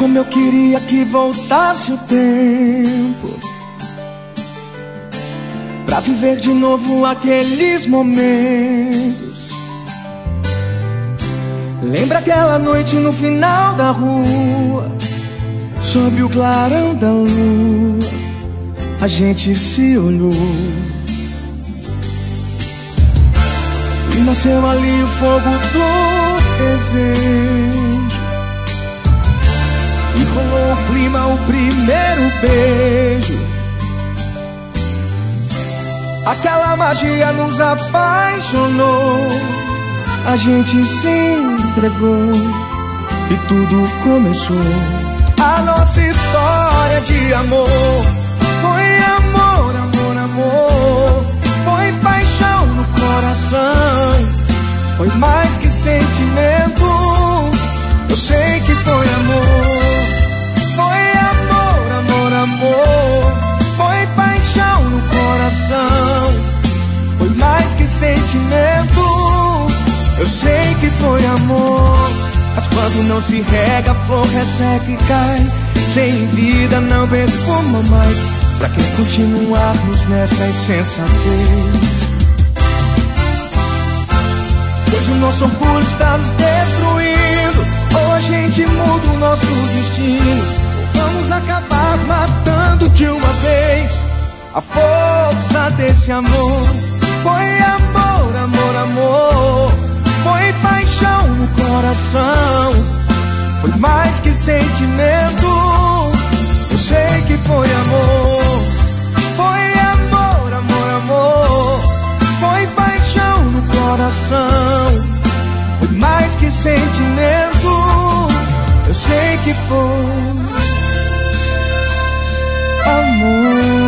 Como eu queria que voltasse o tempo pra viver de novo aqueles momentos. Lembra aquela noite no final da rua, sob o clarão da lua, a gente se olhou e nasceu ali o fogo do desejo. E rolou o clima, o primeiro beijo. Aquela magia nos apaixonou, a gente se entregou e tudo começou. A nossa história de amor foi amor, amor, amor. Foi paixão no coração, foi mais que sentimento. Eu sei que foi amor. Foi amor, amor, amor. Foi paixão no coração, foi mais que sentimento. Eu sei que foi amor. Mas quando não se rega, a flor resseca e cai. Sem vida não perfuma mais. Pra que continuarmos nessa insensatez? Pois o nosso orgulho está nos destruindo. Ou a gente muda o nosso destino, ou vamos acabar matando de uma vez a força desse amor. Foi amor, amor, amor. Foi paixão no coração, foi mais que sentimento. Eu sei que foi amor. Foi amor, amor, amor. Foi paixão no coração, foi mais que sentimento. Eu sei que foi amor.